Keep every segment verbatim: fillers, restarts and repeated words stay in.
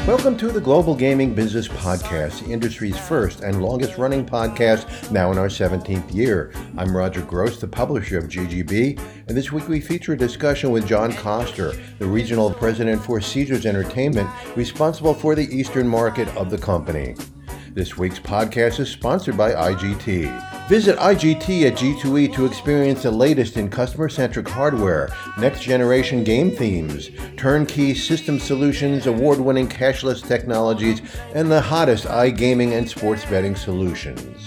Welcome to the Global Gaming Business Podcast, the industry's first and longest running podcast, now in our seventeenth year. I'm Roger Gross, the publisher of G G B, and this week we feature a discussion with John Koster, the regional president for Caesars Entertainment, responsible for the eastern market of the company. This week's podcast is sponsored by I G T. Visit I G T at G two E to experience the latest in customer-centric hardware, next-generation game themes, turnkey system solutions, award-winning cashless technologies, and the hottest iGaming and sports betting solutions.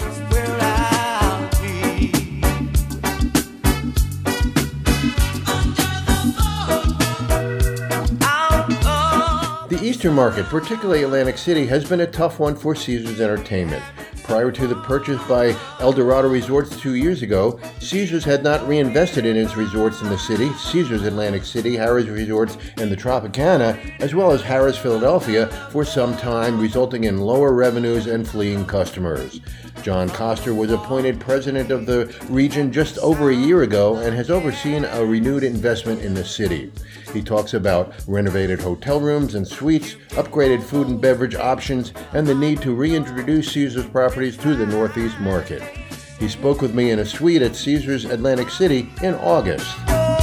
The Eastern market, particularly Atlantic City, has been a tough one for Caesars Entertainment. Prior to the purchase by Eldorado Resorts two years ago, Caesars had not reinvested in its resorts in the city, Caesars Atlantic City, Harrah's Resorts, and the Tropicana, as well as Harrah's Philadelphia, for some time, resulting in lower revenues and fleeing customers. John Koster was appointed president of the region just over a year ago and has overseen a renewed investment in the city. He talks about renovated hotel rooms and suites, upgraded food and beverage options, and the need to reintroduce Caesars properties to the Northeast market. He spoke with me in a suite at Caesars Atlantic City in August.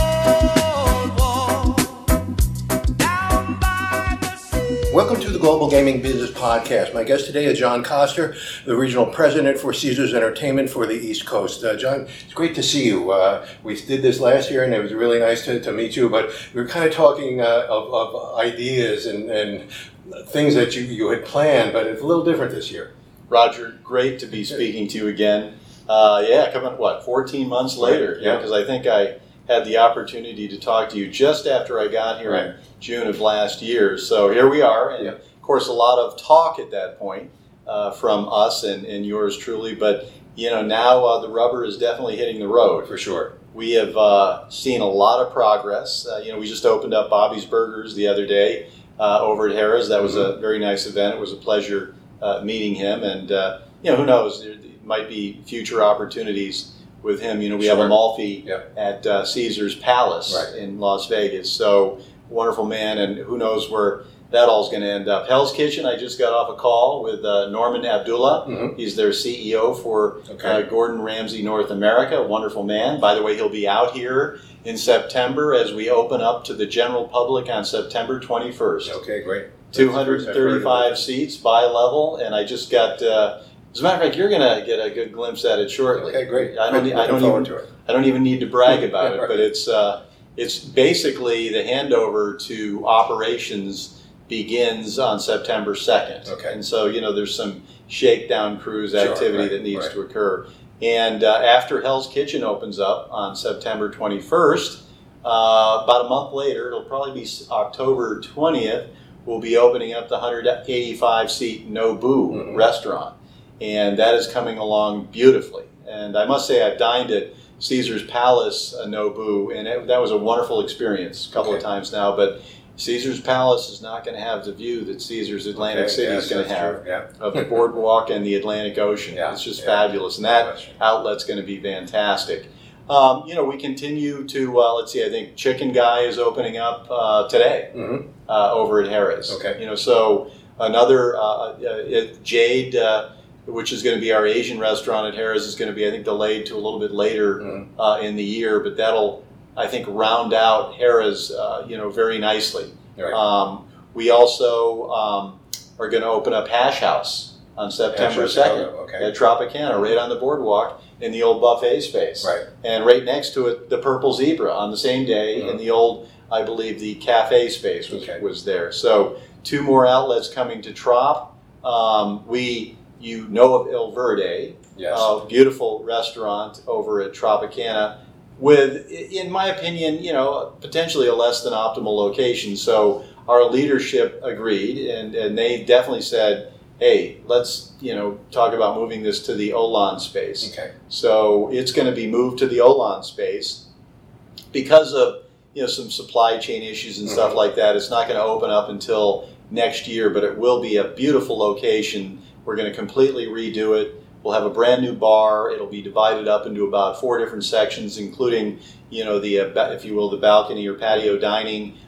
Welcome to the Global Gaming Business Podcast. My guest today is John Koster, the regional president for Caesars Entertainment for the East Coast. Uh, John, it's great to see you. Uh, we did this last year, and it was really nice to, to meet you, but we were kind of talking uh, of, of ideas and, and things that you, you had planned, but it's a little different this year. Roger, great to be speaking to you again. Uh, yeah, coming, what, fourteen months later? Yeah. Because I think I had the opportunity to talk to you just after I got here right. in June of last year. So here we are, and yeah. of course a lot of talk at that point uh, from us and, and yours truly, but you know, now uh, the rubber is definitely hitting the road. For sure. We have uh, seen a lot of progress. Uh, you know, we just opened up Bobby's Burgers the other day uh, over at Harrah's. That was mm-hmm. a very nice event. It was a pleasure uh, meeting him, and uh, you know, who knows, there might be future opportunities with him. You know, we sure. have Amalfi yeah. at uh, Caesars Palace right. in Las Vegas. So wonderful man, and who knows where that all's going to end up. Hell's Kitchen, I just got off a call with uh, Norman Abdullah. Mm-hmm. He's their C E O for okay. uh, Gordon Ramsay North America. Wonderful man. By the way, he'll be out here in September as we open up to the general public on September twenty-first. Okay, great. two hundred thirty-five seats by level, and I just got... Uh, As a matter of fact, you're going to get a good glimpse at it shortly. Okay, great. I don't, Looking I don't forward even, to it. I don't even need to brag about it, right. but it's uh, it's basically the handover to operations begins on September second. Okay. And so, you know, there's some shakedown cruise Sure, activity right, that needs right. to occur. And uh, after Hell's Kitchen opens up on September twenty-first, uh, about a month later, it'll probably be October twentieth, we'll be opening up the one hundred eighty-five seat Nobu mm-hmm. restaurant. And that is coming along beautifully. And I must say, I've dined at Caesars Palace uh, Nobu, and it, that was a wonderful experience a couple okay. of times now. But Caesars Palace is not going to have the view that Caesars Atlantic okay, City yes, is going to have yeah. of the boardwalk and the Atlantic Ocean. Yeah, it's just yeah. fabulous. And that outlet's going to be fantastic. Um, you know, we continue to, uh, let's see, I think Chicken Guy is opening up uh, today mm-hmm. uh, over at Harrah's. Okay. You know, so another uh, uh, Jade... Uh, which is going to be our Asian restaurant at Harrah's, is going to be, I think, delayed to a little bit later mm-hmm. uh, in the year, but that'll, I think, round out Harrah's, uh, you know, very nicely. Right. Um, we also um, are going to open up Hash House on September second okay. at Tropicana, right on the boardwalk in the old buffet space. Right. And right next to it, the Purple Zebra on the same day mm-hmm. in the old, I believe, the cafe space was, okay. was there. So two more outlets coming to Trop. Um, we... You know of Il Verde, yes. a beautiful restaurant over at Tropicana with, in my opinion, you know, potentially a less than optimal location. So our leadership agreed, and, and they definitely said, hey, let's, you know, talk about moving this to the Olan space. Okay. So it's going to be moved to the Olan space because of, you know, some supply chain issues and mm-hmm. stuff like that. It's not going to open up until next year, but it will be a beautiful location. We're going to completely redo it. We'll have a brand new bar. It'll be divided up into about four different sections, including, you know, the, uh, if you will, the balcony or patio dining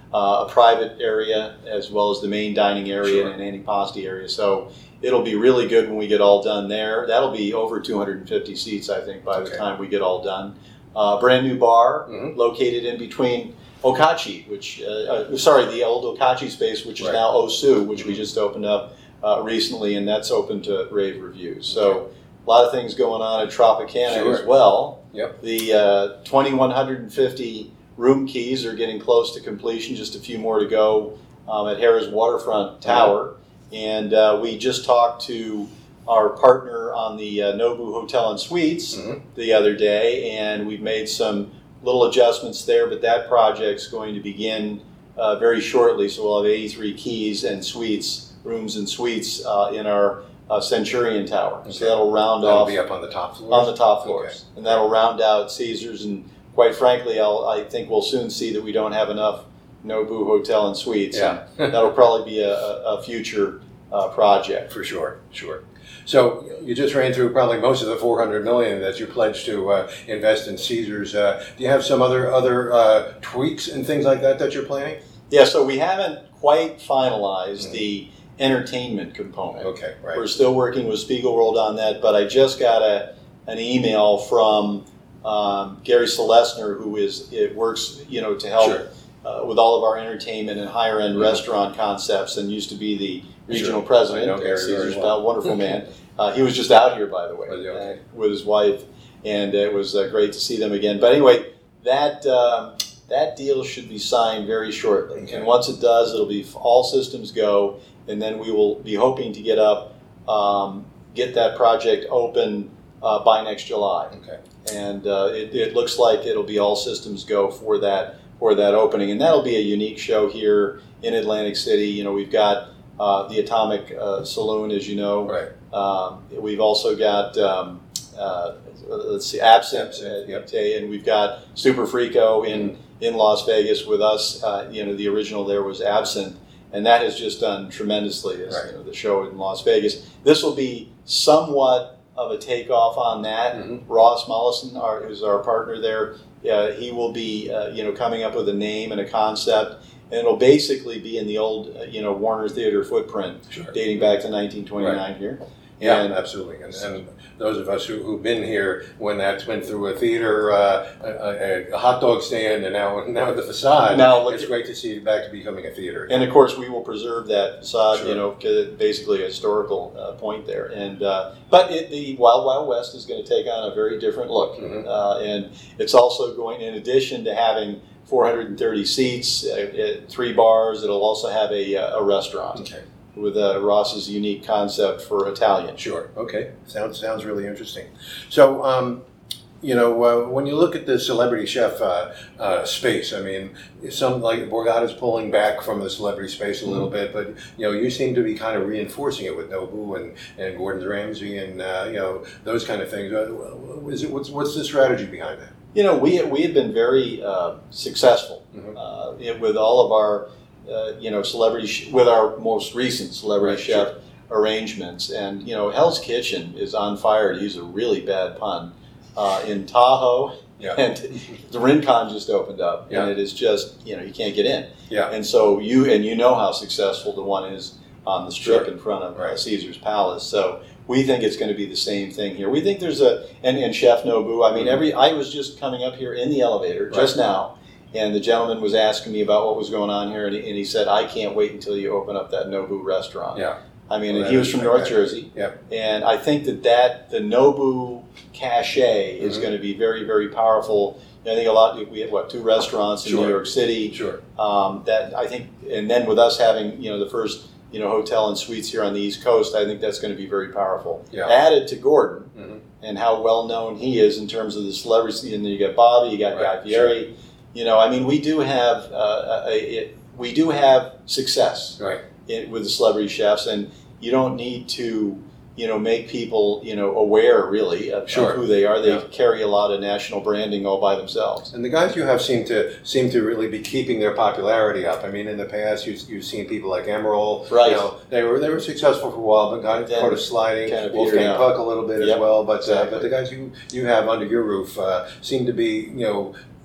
uh, a private area as well as the main dining area Sure. and an antipasti area. So it'll be really good when we get all done there. That'll be over two hundred fifty seats, I think, by Okay. the time we get all done. Uh, brand new bar Mhm. located in between Okachi, which, uh, uh, sorry, the old Okachi space, which is Right. now Osu, which we Mhm. just opened up uh, recently, and that's open to rave reviews. So a lot of things going on at Tropicana Sure. as well. Yep. The uh, two thousand one hundred fifty room keys are getting close to completion, just a few more to go um, at Harrah's Waterfront Tower. And uh, we just talked to our partner on the uh, Nobu Hotel and Suites Mhm. the other day, and we've made some little adjustments there, but that project's going to begin uh, very shortly. So we'll have eighty-three keys and suites, rooms and suites uh, in our uh, Centurion Tower. Okay. So that'll round That'll off be up on the top floors? on the top floors, Okay. and that'll round out Caesars. And quite frankly, I'll, I think we'll soon see that we don't have enough Nobu Hotel and Suites. Yeah. And that'll probably be a, a a future uh, project. For sure, sure. So you just ran through probably most of the four hundred million that you pledged to uh, invest in Caesars. Uh, do you have some other other uh, tweaks and things like that that you're planning? Yeah, so we haven't quite finalized Mhm. the entertainment component. Okay, right. We're still working with Spiegelworld on that, but I just got a an email from um, Gary Celestner, who is it works, you know, to help Sure. uh, with all of our entertainment and higher end Mhm. restaurant concepts, and used to be the regional Sure. president I know at Gary very Caesar's well. Palace. Wonderful man. Uh, he was just out here, by the way, Was he? Okay. uh, with his wife, and it was uh, great to see them again. But anyway, that um, that deal should be signed very shortly, Okay. and once it does, it'll be all systems go, and then we will be hoping to get up, um, get that project open uh, by next July, Okay. and uh, it, it looks like it'll be all systems go for that for that opening, and that'll be a unique show here in Atlantic City. You know, we've got uh, the Atomic uh, Saloon, as you know. Right. Um, we've also got um, uh, let's see, Absinthe, Absinthe, yep. uh, and we've got Super Frico in in Las Vegas with us. Uh, you know, the original there was Absinthe, and that has just done tremendously. As, Right. you know, the show in Las Vegas. This will be somewhat of a takeoff on that. Mhm. Ross Mollison, our, who's our partner there, uh, he will be uh, you know coming up with a name and a concept, and it'll basically be in the old uh, you know Warner Theater footprint, Sure. dating back to nineteen twenty-nine here. Yeah, And- absolutely. And, and those of us who, who've been here when that's went through a theater, uh, a, a, a hot dog stand, and now now the facade, Now look it's at- great to see it back to becoming a theater. And of course, we will preserve that facade, Sure. you know, 'cause it's basically a historical uh, point there. And uh, but it, the Wild Wild West is going to take on a very different look, Mhm. uh, and it's also going, in addition to having four hundred thirty seats, uh, uh, three bars, it'll also have a, uh, a restaurant Okay. with uh, Ross's unique concept for Italian. Sure. Okay. Sounds sounds really interesting. So, um, you know, uh, when you look at the celebrity chef uh, uh, space, I mean, some like Borgata's pulling back from the celebrity space a little bit, but you know, you seem to be kind of reinforcing it with Nobu and, and Gordon Ramsay and uh, you know those kind of things. Uh, Is it what's what's the strategy behind that? You know, we we have been very uh, successful Mhm. uh, in- with all of our, uh, you know, celebrity sh- with our most recent celebrity Right, chef arrangements, and you know, Hell's Kitchen is on fire, to use a really bad pun, uh, in Tahoe, Yeah. and the Rincon just opened up, Yeah. and it is just, you know, you can't get in, Yeah. and so you and you know how successful the one is on the strip Sure. in front of uh, Right. Caesar's Palace. So we think it's going to be the same thing here. We think there's a and, and Chef Nobu. I mean, Mhm. every I was just coming up here in the elevator just Right. now, and the gentleman was asking me about what was going on here, and he, and he said, "I can't wait until you open up that Nobu restaurant." Yeah. I mean, Well, and that he was is from North spectacular. Jersey, Yep. and I think that that the Nobu cachet is Mhm. going to be very, very powerful. I think a lot. We have what two restaurants in Sure. New York City. Sure. Um, that I think, and then with us having you know the first you know hotel and suites here on the East Coast, I think that's going to be very powerful. Yeah. Added to Gordon Mhm. and how well known he is in terms of the celebrity, and then you got Bobby, you got Right, Guy Fieri. You know, I mean, we do have uh, a, a, we do have success Right. in, with the celebrity chefs, and you don't need to you know make people you know aware really of, Sure. of who they are. They Yeah. carry a lot of national branding all by themselves. And the guys you have seem to seem to really be keeping their popularity up. I mean, in the past, you, you've seen people like Emerald. Right. You know, they were they were successful for a while, but got Then part of sliding. kind of Wolfgang petered out. Puck a little bit Yep, as well. But uh, exactly. but the guys you, you have under your roof uh, seem to be you know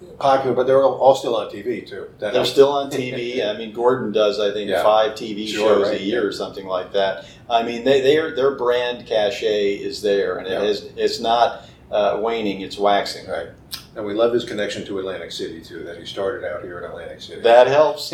popular, but they're all, all still on T V too. That They're helps. still on T V. I mean, Gordon does, I think, Yeah. five T V Sure, shows right, a year yeah. or something like that. I mean, they, they are, their brand cachet is there, and Yeah. it is, it's not uh, waning, it's waxing. Right. And we love his connection to Atlantic City too. That he started out here in Atlantic City. That helps.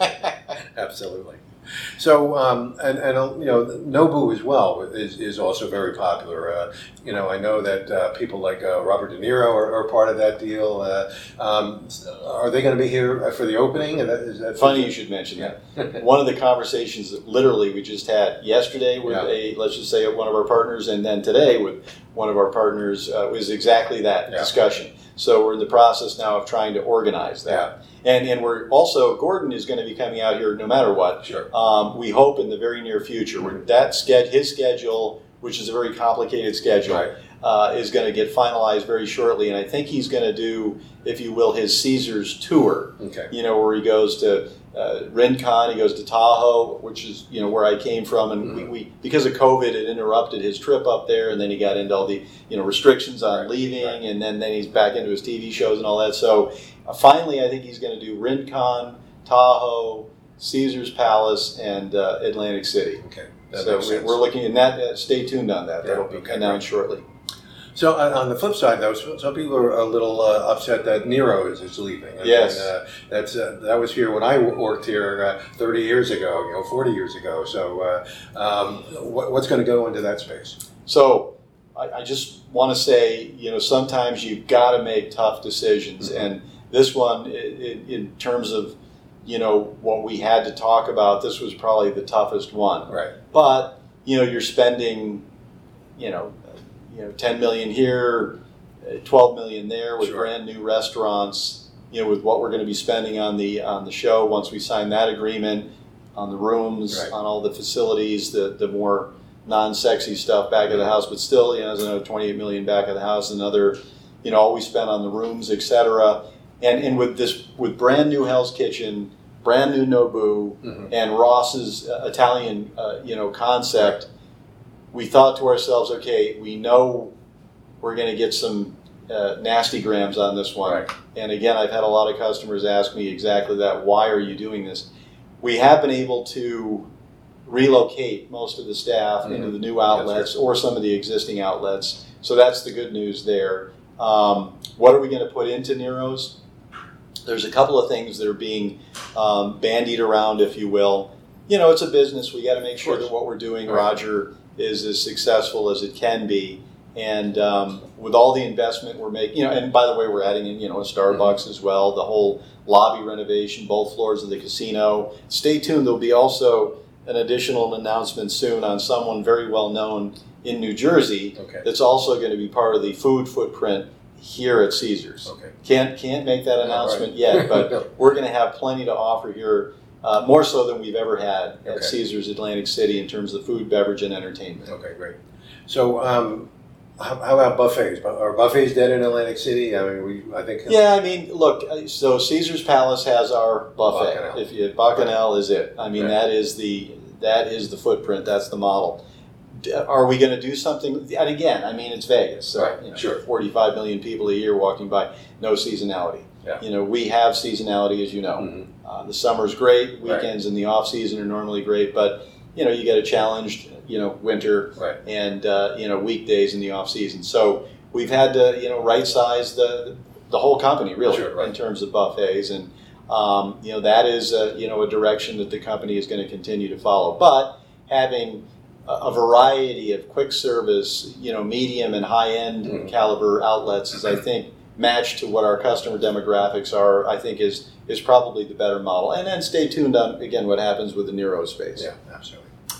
Absolutely. So, um, and, and uh, you know, Nobu as well is, is also very popular. Uh, you know, I know that uh, people like uh, Robert De Niro are, are part of that deal. Uh, um, are they going to be here for the opening? Is that, is that Funny you should mention that. One of the conversations that literally we just had yesterday with Yeah. a, let's just say, one of our partners, and then today with one of our partners uh, was exactly that Yeah. discussion. So we're in the process now of trying to organize that. And, and we're also, Gordon is going to be coming out here no matter what. Sure. Um, we hope in the very near future. Where that sched- his schedule, which is a very complicated schedule, Right. uh, is going to get finalized very shortly. And I think he's going to do, if you will, his Caesars tour. Okay. You know, where he goes to uh, Rincon, he goes to Tahoe, which is, you know, where I came from. And Mm-hmm. we, we, because of COVID, it interrupted his trip up there. And then he got into all the, you know, restrictions on Right, leaving. right. And then, then he's back into his T V shows and all that. So uh, finally, I think he's going to do Rincon, Tahoe, Caesars Palace, and uh, Atlantic City. Okay. That So makes we, sense. we're looking at that. Uh, stay tuned on that. Yeah, That'll be okay, announced shortly. So uh, on the flip side, though, some some people are a little uh, upset that Nero is, is leaving. And, Yes. and, uh, that's uh, that was here when I w- worked here uh, thirty years ago, you know, forty years ago. So uh, um, what, what's going to go into that space? So I, I just want to say, you know, sometimes you've got to make tough decisions, Mm-hmm. and this one, i i in terms of, you know, what we had to talk about, this was probably the toughest one. Right. But you know, you're spending, you know, uh, you know, ten million here, uh, twelve million there with Sure. brand new restaurants. You know, with what we're going to be spending on the on the show once we sign that agreement, on the rooms, Right. on all the facilities, the the more non-sexy stuff back of the house, but still, you know, there's another twenty-eight million back of the house, another, you know, all we spent on the rooms, et cetera. And and with this, with brand new Hell's Kitchen, brand new Nobu, Mhm. and Ross's uh, Italian, uh, you know, concept, we thought to ourselves, okay, we know we're going to get some uh, nasty grams on this one. Right. And again, I've had a lot of customers ask me exactly that. Why are you doing this? We have been able to relocate most of the staff Mhm. into the new That's outlets or some of the existing outlets. So that's the good news there. Um, what are we going to put into Nero's? There's a couple of things that are being um, bandied around, if you will. You know, it's a business. We got to make sure course. that what we're doing, Right. Roger, is as successful as it can be. And um, with all the investment we're making, you know, and by the way, we're adding in, you know, a Starbucks Mm-hmm. as well, the whole lobby renovation, both floors of the casino. Stay tuned. There'll be also an additional announcement soon on someone very well known in New Jersey Okay. that's also going to be part of the food footprint here at Caesars. Okay. Can't can't make that announcement right. yet, but we're going to have plenty to offer here, uh, more so than we've ever had at Okay. Caesars Atlantic City in terms of food, beverage, and entertainment. Okay, great. So, um, how, how about buffets? Are buffets dead in Atlantic City? I mean, we, I think. Yeah, I mean, look, uh, so Caesars Palace has our buffet. Bacchanal. If you Bacchanal is it. I mean, Right. that is the that is the footprint. That's the model. D- Are we going to do something? And again, I mean, it's Vegas. So, Right, you know, sure. forty-five million people a year walking by. No seasonality. Yeah. You know, we have seasonality, as you know. Mhm. Uh, the summer's great. Right. Weekends in the off season are normally great, but you know, you get a challenged, you know, winter Right. and uh, you know, weekdays in the off season. So we've had to, you know, right size the the whole company really Sure, right. in terms of buffets, and um, you know, that is a, you know, a direction that the company is going to continue to follow. But having a, a variety of quick service, you know, medium and high end Mhm. caliber outlets is, I think, matched to what our customer demographics are, I think is is probably the better model. And then stay tuned on, again, what happens with the Nero space. Yeah, absolutely.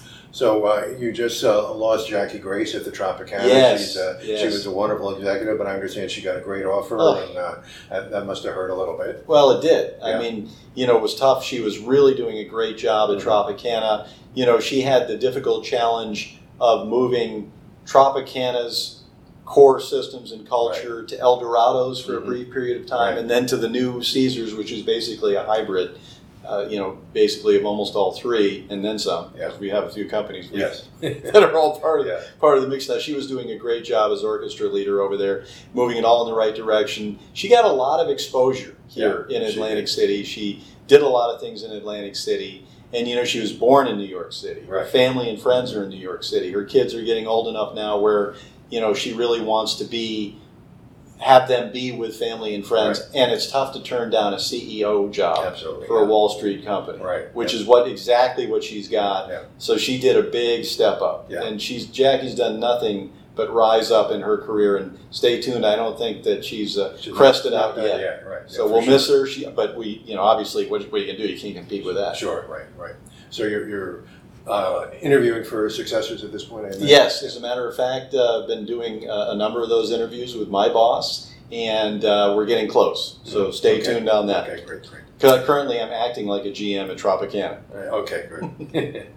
So uh, you just uh, lost Jackie Grace at the Tropicana. Yes, She's, uh, yes. She was a wonderful executive, but I understand she got a great offer, Oh. and uh, that, that must have hurt a little bit. Well, it did. I Yeah. mean, you know, it was tough. She was really doing a great job at Mhm. Tropicana. You know, she had the difficult challenge of moving Tropicana's core systems and culture to El Dorado's for Mhm. a brief period of time, Right. and then to the new Caesars, which is basically a hybrid. uh, you know, basically of almost all three, and then some. Yeah. We have a few companies we, Yes. that are all part of Yeah. part of the mix now. She was doing a great job as orchestra leader over there, moving it all in the right direction. She got a lot of exposure here Yeah, in she Atlantic did. City. She did a lot of things in Atlantic City. And, you know, she was born in New York City. Her Right. family and friends are in New York City. Her kids are getting old enough now where, you know, she really wants to be, have them be with family and friends. Right. And it's tough to turn down a C E O job Absolutely, for yeah. a Wall Street company. Right. Which Yeah. is what exactly what she's got. Yeah. So she did a big step up. Yeah. And she's Jackie's done nothing but rise up in her career. And stay tuned. I don't think that she's uh, She's crested not out done yet. yet, right. So Yeah, for we'll sure. miss her. She, but we, you know, obviously, what, what you can do, you can't compete with that. Sure, right, right. So you're, you're uh, interviewing for successors at this point, I imagine? Yes, as a matter of fact, uh, I've been doing uh, a number of those interviews with my boss, and uh, we're getting close. So stay Okay. tuned on that. Okay, great, great. Cu- Currently, I'm acting like a G M at Tropicana. Right, okay, great.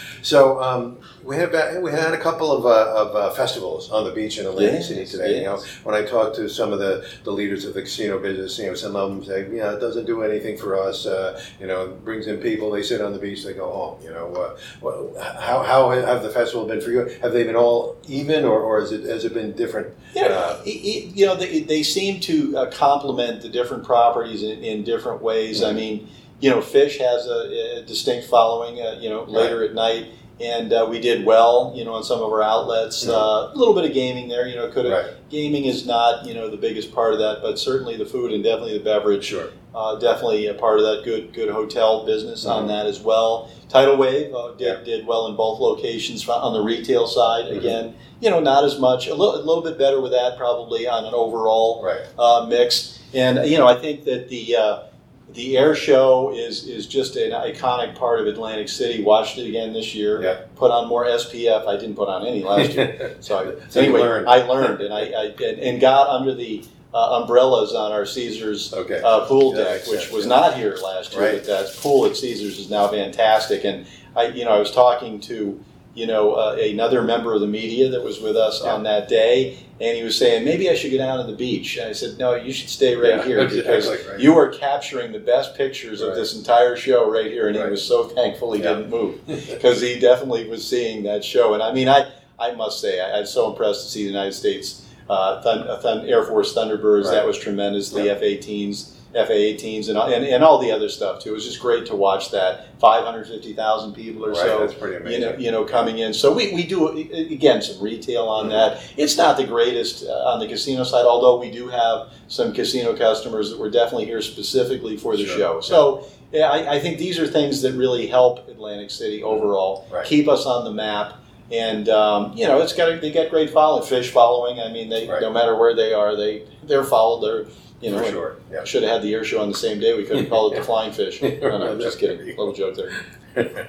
So um, we had about, we had a couple of, uh, of uh, festivals on the beach in Atlantic Yes, City today. You know, yes. when I talked to some of the, the leaders of the casino business, you know, some of them say, yeah, it doesn't do anything for us. Uh, you know, it brings in people, they sit on the beach, they go home. You know, uh, well, how how have the festival been for you? Have they been all even, or, or has it has it been different? Yeah, Uh, it- it- you know, they, they seem to uh, complement the different properties in, in different ways. I Mhm. mean, you know, Fish has a, a distinct following, uh, you know, later at night. And uh, we did well, you know, on some of our outlets. Mhm. Uh, a little bit of gaming there, you know, could have. Right. Gaming is not, you know, the biggest part of that, but certainly the food and definitely the beverage. Sure. Uh, definitely a part of that good good hotel business on Mhm. that as well. Tidal Wave uh, did, Yeah. did well in both locations on the retail side. Mhm. Again, you know, not as much, a little, a little bit better with that probably on an overall Right. uh, mix. And, you know, I think that the uh, the air show is is just an iconic part of Atlantic City. Watched it again this year. Yeah. Put on more S P F. I didn't put on any last year. So, I, So you anyway, learned. I learned and I, I and, and got under the uh, umbrellas on our Caesars Okay. uh, pool Yeah, deck, makes which sense, was yeah. not here last year. Right. But that pool at Caesars is now fantastic. And I, you know, I was talking to, you know, uh, another member of the media that was with us Yeah. on that day, and he was saying maybe I should go down to the beach. And I said, no, you should stay right Yeah, here because exactly, right. you are capturing the best pictures Right. of this entire show right here. And Right. he was so thankful he Yeah. didn't move because he definitely was seeing that show. And I mean, I, I must say, I, I was so impressed to see the United States uh, Thun, uh, Thun, Air Force Thunderbirds. Right. That was tremendous. The Yeah. F eighteens. F A eighteens and, and and all the other stuff too. It was just great to watch that. five hundred fifty thousand people or Right, so. that's pretty You know, amazing. you know, coming in. So we, we do again some retail on Mhm. that. It's not the greatest uh, on the casino side, although we do have some casino customers that were definitely here specifically for the Sure. show. So yeah, I, I think these are things that really help Atlantic City overall, Right. keep us on the map. And um, you know, it's got a, they got great following, Fish following. I mean, they Right. no matter where they are, they they're followed. They're you know, For and sure. Yeah. should have had the air show on the same day. We could have called it the Flying Fish. No, no, just kidding. There you Little joke there.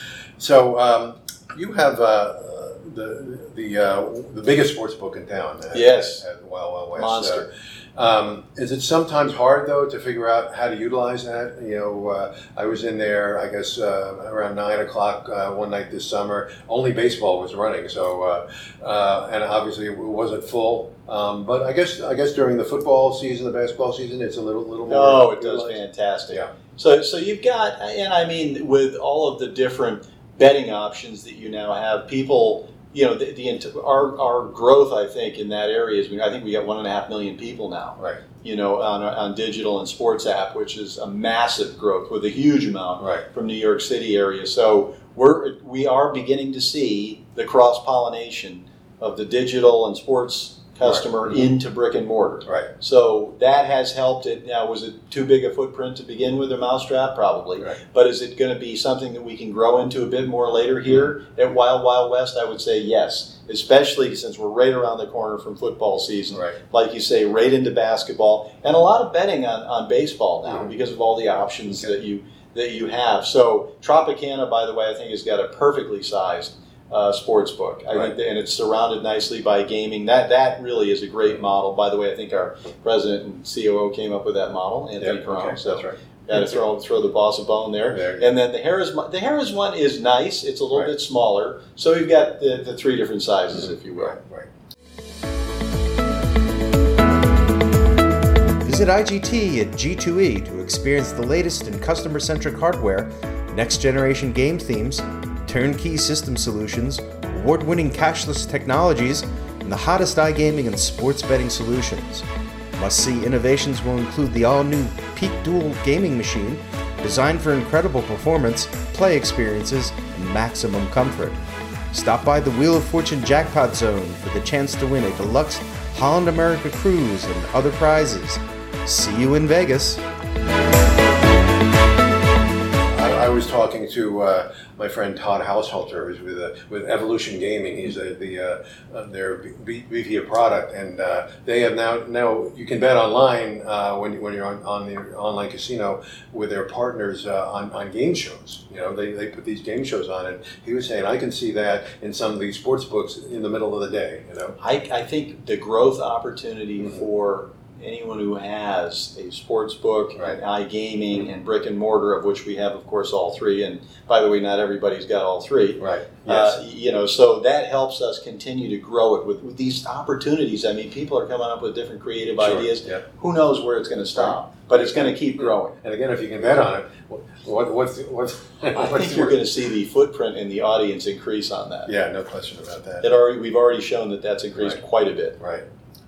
So um, you have uh, the the uh, the biggest sports book in town. At, Yes. At Wild Wild West. Monster. Uh, um, is it sometimes hard though to figure out how to utilize that? You know, uh, I was in there, I guess, uh, around nine o'clock uh, one night this summer. Only baseball was running, so uh, uh, and obviously it wasn't full. Um, but I guess I guess during the football season, the basketball season, it's a little little more. Oh, it does utilized. fantastic. Yeah. So, so you've got, and I mean, with all of the different betting options that you now have, people, you know, the, the int- our our growth, I think, in that area is, I think we got one and a half million people now. Right. You know, on on digital and sports app, which is a massive growth with a huge amount Right. from New York City area. So we're we are beginning to see the cross pollination of the digital and sports customer Right. into brick and mortar. Right. So that has helped it. Now, was it too big a footprint to begin with, a mousetrap? Probably. Right. But is it going to be something that we can grow into a bit more later here at Wild Wild West? I would say yes, especially since we're right around the corner from football season. Right. Like you say, right into basketball, and a lot of betting on, on baseball now Mhm. because of all the options Okay. that you that you have. So Tropicana, by the way, I think has got a perfectly sized uh, sports book. I Right. think, that, and it's surrounded nicely by gaming. That that really is a great model. By the way, I think our president and C O O came up with that model, Anthony Yeah, Carano. okay, So that's right. got to throw throw the boss a bone there. There you go. And then the Harris the Harris one is nice. It's a little Right. bit smaller. So we've got the, the three different sizes, if you will. Right, right. Visit I G T at G two E to experience the latest in customer-centric hardware, next-generation game themes, turnkey system solutions, award-winning cashless technologies, and the hottest iGaming and sports betting solutions. Must-see innovations will include the all-new Peak Dual gaming machine, designed for incredible performance, play experiences, and maximum comfort. Stop by the Wheel of Fortune Jackpot Zone for the chance to win a deluxe Holland America cruise and other prizes. See you in Vegas. I, I was talking to uh, my friend Todd Haushalter, who's with uh, with Evolution Gaming. He's uh, the uh, uh, their V P of product, and uh, they have now now you can bet online uh, when when you're on, on the online casino with their partners uh, on on game shows. You know, they, they put these game shows on, and he was saying I can see that in some of these sports books in the middle of the day. You know, I I think the growth opportunity mm-hmm. for anyone who has a sports book, right. and iGaming, and brick and mortar, of which we have, of course, all three. And by the way, not everybody's got all three. Right. Yes. Uh, you know, so that helps us continue to grow it with, with these opportunities. I mean, people are coming up with different creative sure. ideas. Yeah. Who knows where it's going to stop? But it's going to keep growing. And again, if you can bet on it, what, what's what's? I what's think you're going to see the footprint in the audience increase on that. Yeah, no question about that. It already, we've already shown that that's increased Right. quite a bit. Right.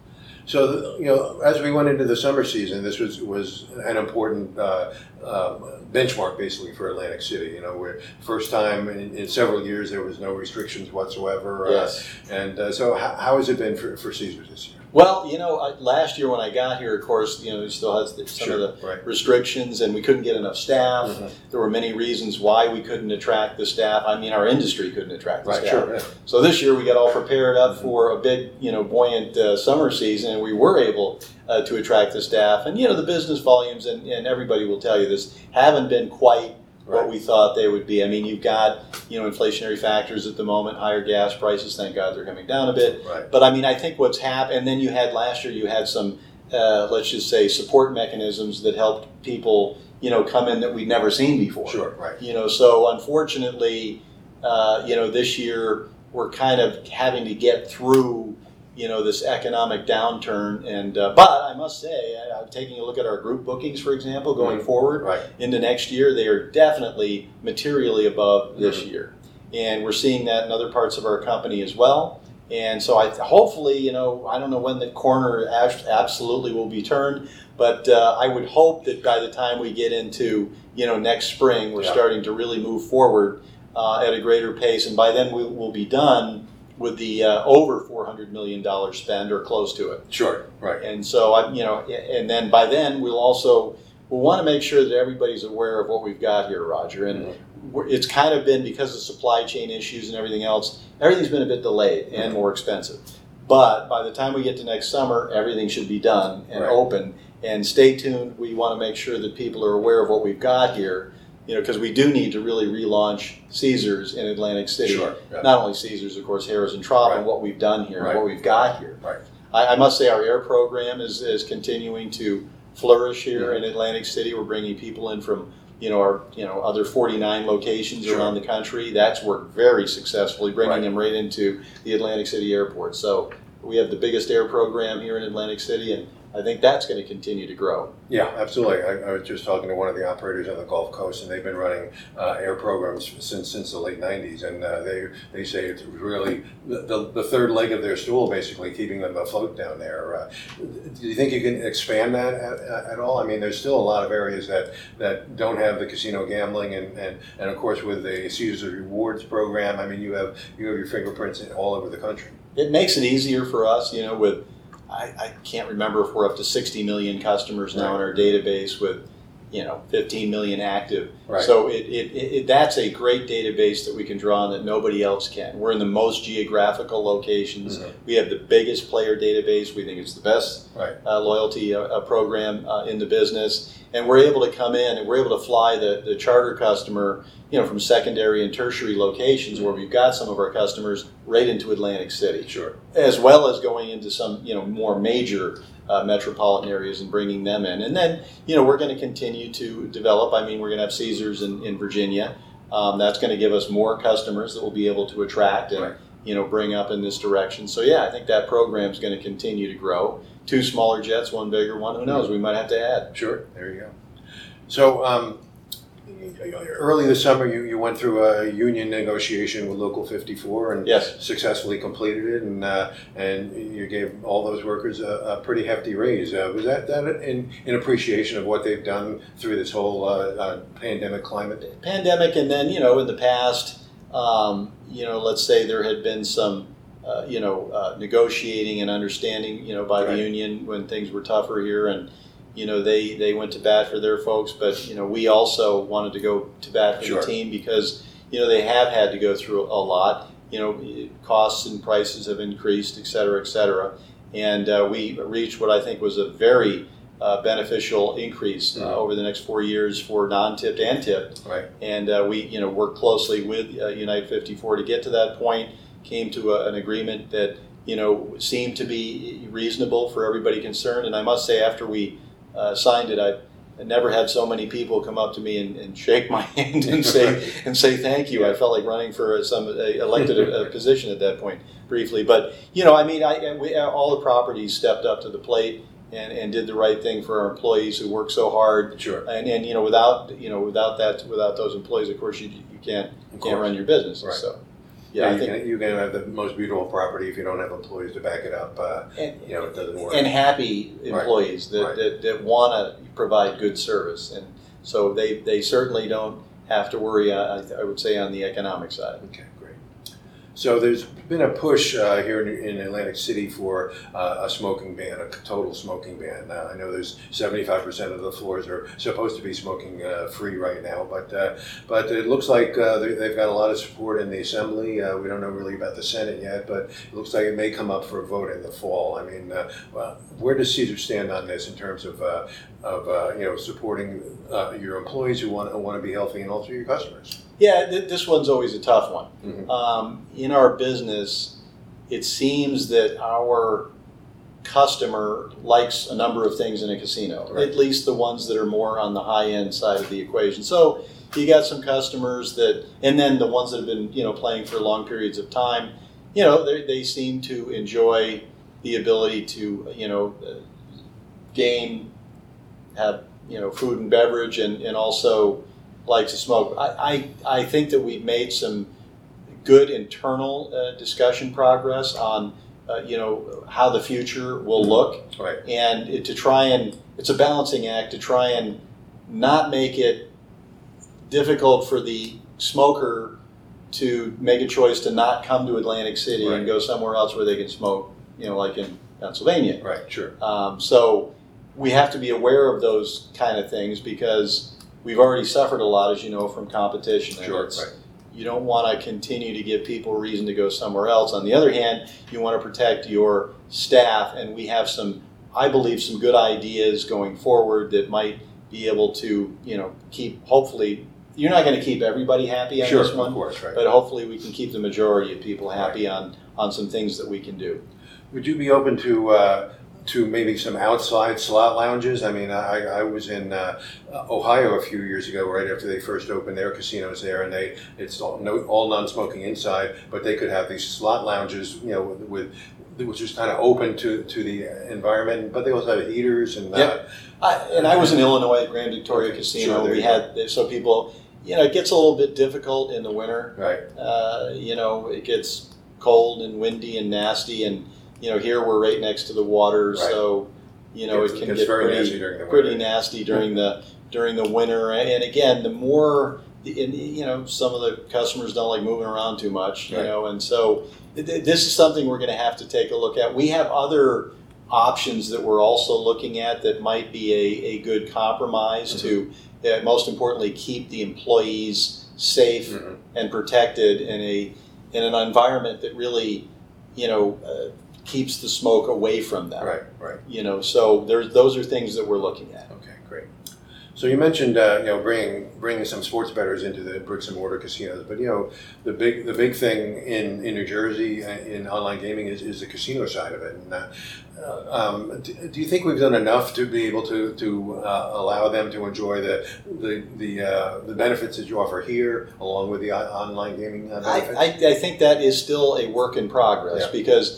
So, you know, as we went into the summer season, this was was an important uh, uh, benchmark, basically, for Atlantic City. You know, where first time in, in several years there was no restrictions whatsoever. Yes. Uh, and uh, so, how, how has it been for, for Caesars this year? Well, you know, I, last year when I got here, of course, you know, we still had some Sure, of the right. restrictions, and we couldn't get enough staff. Mhm. There were many reasons why we couldn't attract the staff. I mean, our industry couldn't attract the Right, staff. sure. Yeah. So this year we got all prepared up for a big, you know, buoyant uh, summer season, and we were able uh, to attract the staff. And, you know, the business volumes, and, and everybody will tell you this, haven't been quite what Right. we thought they would be. I mean, you've got, you know, inflationary factors at the moment, higher gas prices. Thank God they're coming down a bit. Right. But I mean, I think what's happened, and then you had last year, you had some, uh, let's just say, support mechanisms that helped people, you know, come in that we'd never seen before. Sure, right. You know, so unfortunately, uh, you know, this year we're kind of having to get through, you know, this economic downturn. And uh, but I must say, uh, taking a look at our group bookings, for example, going Mhm. forward Right. into next year, they are definitely materially above this Mhm. year, and we're seeing that in other parts of our company as well. And so, I hopefully, you know, I don't know when the corner ab- absolutely will be turned, but uh, I would hope that by the time we get into, you know, next spring, we're Yeah. starting to really move forward uh, at a greater pace, and by then we will be done with the uh, over four hundred million dollars spend or close to it. Sure, right. And so, I, you know, and then by then we'll also we'll want to make sure that everybody's aware of what we've got here, Roger. And we're, it's kind of been, because of supply chain issues and everything else, everything's been a bit delayed and more expensive. But by the time we get to next summer, everything should be done and Right. open. And stay tuned. We want to make sure that people are aware of what we've got here. You know, because we do need to really relaunch Caesars in Atlantic City. Sure, yeah. Not only Caesars, of course, Harrah's and Trop, Right. and what we've done here, Right. and what we've got here. Right. I, I must say our air program is, is continuing to flourish here Yeah. in Atlantic City. We're bringing people in from, you know, our, you know, other forty-nine locations Sure. around the country. That's worked very successfully, bringing Right. them right into the Atlantic City airport. So we have the biggest air program here in Atlantic City, and I think that's going to continue to grow. Yeah, absolutely. I, I was just talking to one of the operators on the Gulf Coast, and they've been running uh, air programs since since the late nineties, and uh, they they say it's really the, the third leg of their stool, basically keeping them afloat down there. Uh, do you think you can expand that at, at all? I mean, there's still a lot of areas that, that don't have the casino gambling, and, and, and of course with the Caesars Rewards program, I mean, you have you have your fingerprints in all over the country. It makes it easier for us, you know, with I, I can't remember if we're up to sixty million customers now Right. in our database with, you know, fifteen million active. Right. So it, it, it, it that's a great database that we can draw on that nobody else can. We're in the most geographical locations. Mhm. We have the biggest player database. We think it's the best Right. uh, loyalty uh, uh, program uh, in the business. And we're able to come in and we're able to fly the, the charter customer, you know, from secondary and tertiary locations where we've got some of our customers right into Atlantic City, Sure. as well as going into some, you know, more major uh, metropolitan areas and bringing them in. And then, you know, we're going to continue to develop. I mean, we're going to have Caesars in, in Virginia. Um, that's going to give us more customers that we'll be able to attract and, Right. you know, bring up in this direction. So, yeah, I think that program is going to continue to grow. two smaller jets, one bigger one. Who knows? We might have to add. Sure. There you go. So um, early this summer, you, you went through a union negotiation with Local fifty-four and Yes. successfully completed it, and uh, and you gave all those workers a, a pretty hefty raise. Uh, was that that in, in appreciation of what they've done through this whole uh, uh, pandemic climate? Pandemic, and then, you know, in the past, um, you know, let's say there had been some, uh, you know, uh, negotiating and understanding, you know, by Right. the union when things were tougher here, and you know, they, they went to bat for their folks, but, you know, we also wanted to go to bat for Sure. the team because, you know, they have had to go through a lot. You know, costs and prices have increased, et cetera, et cetera. And uh, we reached what I think was a very uh, beneficial increase uh, Mhm. over the next four years for non-tipped and tipped. Right. And uh, we, you know, worked closely with uh, United fifty-four to get to that point, came to a, an agreement that, you know, seemed to be reasonable for everybody concerned. And I must say, after we Uh, signed it, I, I never had so many people come up to me and, and shake my hand and say and say thank you. I felt like running for some a elected a, a position at that point briefly. But you know, I mean, I we, all the properties stepped up to the plate and, and did the right thing for our employees who work so hard. Sure. And, and you know, without you know without that without those employees, of course, you you can't you can't run your business. Right. So. Yeah, Yeah, I you, think, can, you can have the most beautiful property if you don't have employees to back it up. Uh, and, you know, it doesn't work. and happy employees that, Right. that, that want to provide good service. And so they, they certainly don't have to worry, uh, I, I would say, on the economic side. Okay, great. So there's been a push uh, here in, in Atlantic City for uh, a smoking ban, a total smoking ban. Uh, I know there's seventy-five percent of the floors are supposed to be smoking uh, free right now, but uh, but it looks like uh, they- they've got a lot of support in the Assembly. Uh, we don't know really about the Senate yet, but it looks like it may come up for a vote in the fall. I mean, uh, well, where does Caesar stand on this in terms of uh, of uh, you know supporting uh, your employees who want want to be healthy and also your customers? Yeah, th- this one's always a tough one. Mhm. Um, in our business, it seems that our customer likes a number of things in a casino, Right. at least the ones that are more on the high end side of the equation. So you got some customers that, and then the ones that have been, you know, playing for long periods of time, you know, they they seem to enjoy the ability to, you know, uh, game, have, you know, food and beverage, and, and also like to smoke. I, I, I think that we've made some good internal uh, discussion progress on, uh, you know, how the future will look. Right. And it, to try and, it's a balancing act to try and not make it difficult for the smoker to make a choice to not come to Atlantic City Right. and go somewhere else where they can smoke, you know, like in Pennsylvania. Right. Sure. Um, so we have to be aware of those kind of things because we've already suffered a lot, as you know, from competition. And Sure. it's- Right. You don't want to continue to give people reason to go somewhere else. On the other hand, you want to protect your staff, and we have some, I believe, some good ideas going forward that might be able to, you know, keep, hopefully, you're not going to keep everybody happy on Sure. this one, Of course. Right. but hopefully we can keep the majority of people happy on, on some things that we can do. Would you be open to uh, to maybe some outside slot lounges? I mean, I, I was in uh, Ohio a few years ago, right after they first opened their casinos there, and they it's all, no, all non-smoking inside, but they could have these slot lounges, you know, with, with which is kind of open to, to the environment, but they also have heaters and. Uh, Yep. I, and I was in Illinois at Grand Victoria Casino. Sure, there we you had so people, you know, it gets a little bit difficult in the winter. Right. Uh, you know, it gets cold and windy and nasty, and you know, here we're right next to the water, Right. so you know Gets- it can gets get very pretty, nasty during the pretty winter. nasty during the during the winter. And again, the more, and, you know, some of the customers don't like moving around too much, you Right. know, and so th- th- this is something we're going to have to take a look at. We have other options that we're also looking at that might be a, a good compromise Mm-hmm. to, uh, most importantly, keep the employees safe Mhm. and protected in a in an environment that really, you know, uh, keeps the smoke away from them. Right. Right. You know, so there's those are things that we're looking at. Okay, great. So you mentioned uh, you know bringing bringing some sports bettors into the bricks and mortar casinos, but you know the big the big thing in, in New Jersey uh, in online gaming is, is the casino side of it. And uh, um, do, do you think we've done enough to be able to to uh, allow them to enjoy the the the, uh, the benefits that you offer here, along with the o- online gaming uh, I, benefits? I, I think that is still a work in progress Yeah. because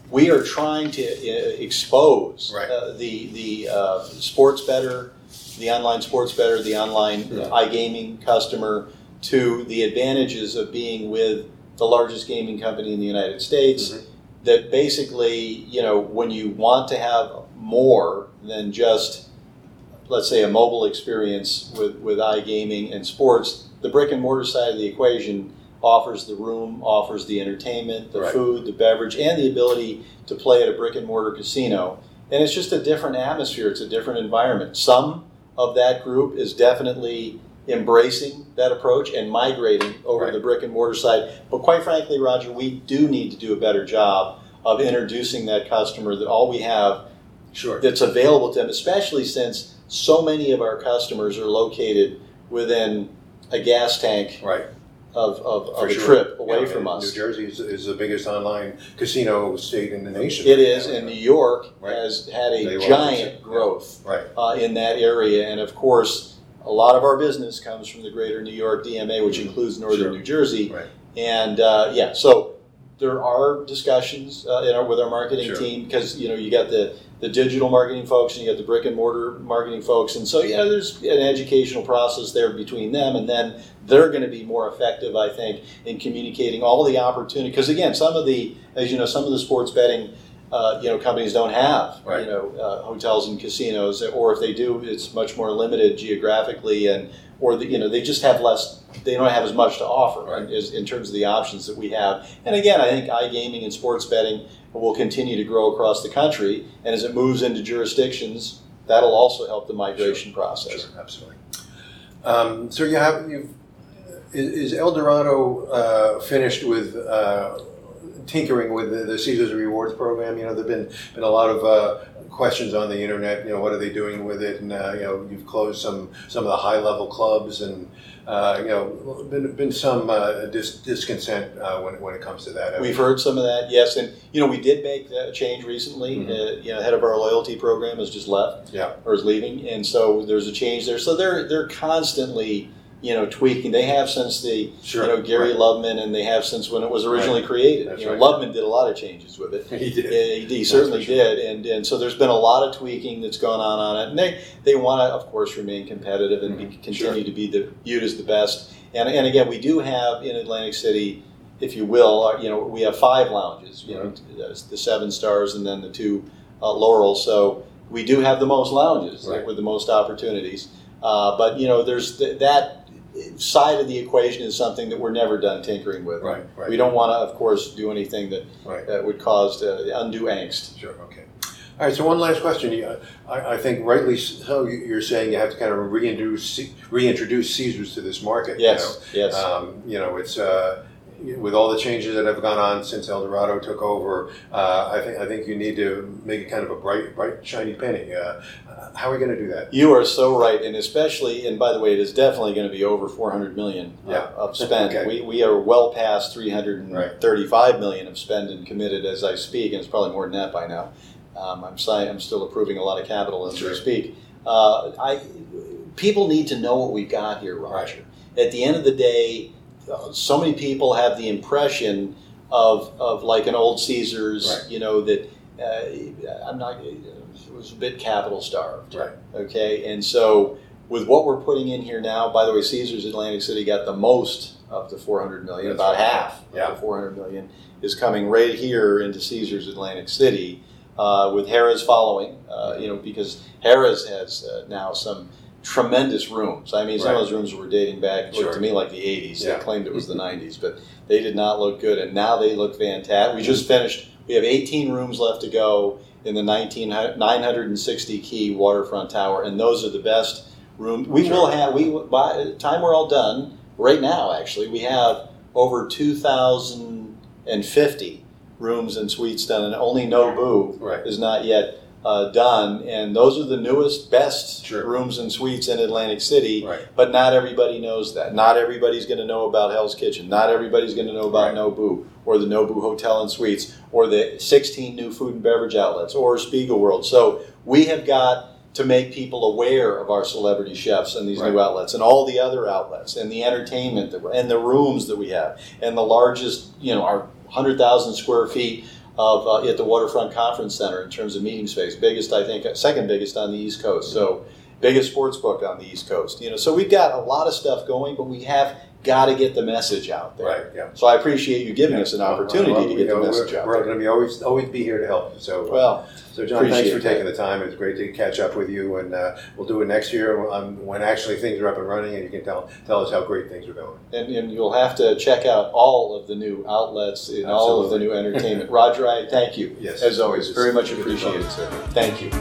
we are trying to uh, expose Right. uh, the the uh, sports bettor, the online sports bettor, the online Yeah. iGaming customer to the advantages of being with the largest gaming company in the United States. Mhm. That basically, you know, when you want to have more than just, let's say, a mobile experience with, with iGaming and sports, the brick and mortar side of the equation offers the room, offers the entertainment, the Right. food, the beverage, and the ability to play at a brick and mortar casino. And it's just a different atmosphere. It's a different environment. Some of that group is definitely embracing that approach and migrating over Right. to the brick and mortar side. But quite frankly, Roger, we do need to do a better job of introducing that customer that all we have Sure. that's available to them, especially since so many of our customers are located within a gas tank Right. of, of, of For a sure. trip away Yeah, from and us. New Jersey is, is the biggest online casino state in the nation. It right is, now. and New York Right. has had They a love giant it. growth Right. uh, in that area. And of course, a lot of our business comes from the greater New York D M A, which includes northern Sure. New Jersey. Right. And uh, yeah, so there are discussions uh, in our, with our marketing Sure. team because, you know, you got the, the digital marketing folks and you got the brick and mortar marketing folks. And so, yeah, there's an educational process there between them. And then they're going to be more effective, I think, in communicating all the opportunity. Because, again, some of the, as you know, some of the sports betting Uh, you know, companies don't have, Right. you know, uh, hotels and casinos, or if they do, it's much more limited geographically, and or the, you know, they just have less. They don't have as much to offer Right. in, in terms of the options that we have. And again, I think iGaming and sports betting will continue to grow across the country, and as it moves into jurisdictions, that'll also help the migration process. Sure, absolutely. Um, so you have you is, is El Dorado uh, finished with uh, tinkering with the, the Caesars Rewards program? You know, there've been been a lot of uh, questions on the internet. You know, what are they doing with it? And uh, you know, you've closed some some of the high level clubs, and uh, you know, been been some uh, dis- discontent uh, when when it comes to that. We've heard some of that, yes, and you know, we did make a change recently. Mhm. Uh, you know, head of our loyalty program has just left. Yeah. Or is leaving, and so there's a change there. So they're they're constantly, you know, tweaking. They have since the Sure. you know Gary Right. Loveman, and they have since when it was originally Right. created. That's you know, right. Loveman did a lot of changes with it. He did. Yeah, he That's certainly for sure. did, and and so there's been a lot of tweaking that's gone on on it, and they they want to, of course, remain competitive and be, Mhm. continue Sure. to be the, viewed as the best. And and again, we do have in Atlantic City, if you will, our, you know, we have five lounges. You know, the, the Seven Stars and then the two uh, Laurel. So we do have the most lounges Right. with the most opportunities. Uh, but you know, there's th- that side of the equation is something that we're never done tinkering with. Right, right. We don't want to, of course, do anything that Right. that would cause uh, undue angst. Sure. Okay. All right. So one last question. You- I, I think rightly so. you- You're saying you have to kind of reintroduce reintroduce Caesars to this market. Yes, You yes. know, um, you know it's. Uh, with all the changes that have gone on since El Dorado took over, uh, I think I think you need to make it kind of a bright, bright, shiny penny. Uh, how are we going to do that? You are so right, and especially, and by the way, it is definitely going to be over four hundred million uh, Yeah. of spend. Okay. We we are well past three hundred thirty-five million of spend and committed as I speak, and it's probably more than that by now. Um, I'm si- I'm still approving a lot of capital as Sure. we speak. Uh, I people need to know what we've got here, Roger. At the end of the day, uh, so many people have the impression of of like an old Caesars, Right. you know, that uh, I'm not. It was a bit capital starved. Right. Okay, and so with what we're putting in here now, by the way, Caesars Atlantic City got the most of the four hundred million. That's About right. half Yeah. of the four hundred million is coming right here into Caesars Atlantic City, uh, with Harrah's following. Uh, you know, because Harrah's has uh, now some tremendous rooms. I mean, some Right. of those rooms were dating back, Sure. looked to me like the eighties. Yeah. They claimed it was the nineties, but they did not look good, and now they look fantastic. We just finished. We have eighteen rooms left to go in the nineteen, nine hundred sixty key waterfront tower, and those are the best rooms. We Sure. will have, we by the time we're all done, right now actually, we have over two thousand fifty rooms and suites done, and only Nobu Right. is not yet uh, done, and those are the newest, best Sure. rooms and suites in Atlantic City. Right. But not everybody knows that. Not everybody's going to know about Hell's Kitchen. Not everybody's going to know about Right. Nobu or the Nobu Hotel and Suites or the sixteen new food and beverage outlets or Spiegel World. So we have got to make people aware of our celebrity chefs and these new Right. outlets and all the other outlets and the entertainment that we're, and the rooms that we have and the largest, you know, our one hundred thousand square feet of uh, at the Waterfront Conference Center in terms of meeting space. Biggest, I think, second biggest on the East Coast. So biggest sports book on the East Coast. You know, so we've got a lot of stuff going, but we have got to get the message out there. Right. Yeah. So I appreciate you giving yeah. us an opportunity well, well, to get you know, the message we're, out we're there. We're going to be always always be here to help you. So well. So, John, thanks for taking that. the time. It's great to catch up with you, and uh, we'll do it next year um, when actually things are up and running, and you can tell tell us how great things are going. And, and you'll have to check out all of the new outlets and Absolutely. all of the new entertainment. Roger, I thank you. Yes, as always, very much good appreciated, sir. Thank you.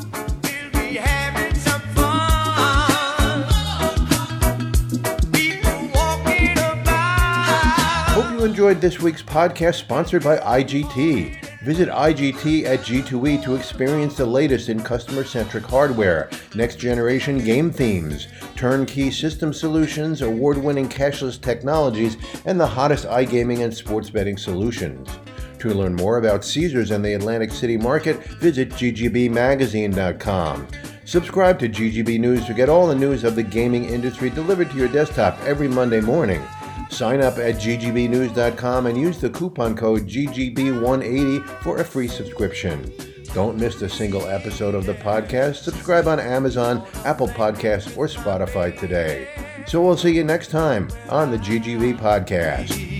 Hope you enjoyed this week's podcast sponsored by I G T. Visit I G T at G two E to experience the latest in customer-centric hardware, next-generation game themes, turnkey system solutions, award-winning cashless technologies, and the hottest iGaming and sports betting solutions. To learn more about Caesars and the Atlantic City market, visit G G B magazine dot com. Subscribe to G G B News to get all the news of the gaming industry delivered to your desktop every Monday morning. Sign up at G G B news dot com and use the coupon code G G B one eighty for a free subscription. Don't miss a single episode of the podcast. Subscribe on Amazon, Apple Podcasts, or Spotify today. So we'll see you next time on the G G B Podcast.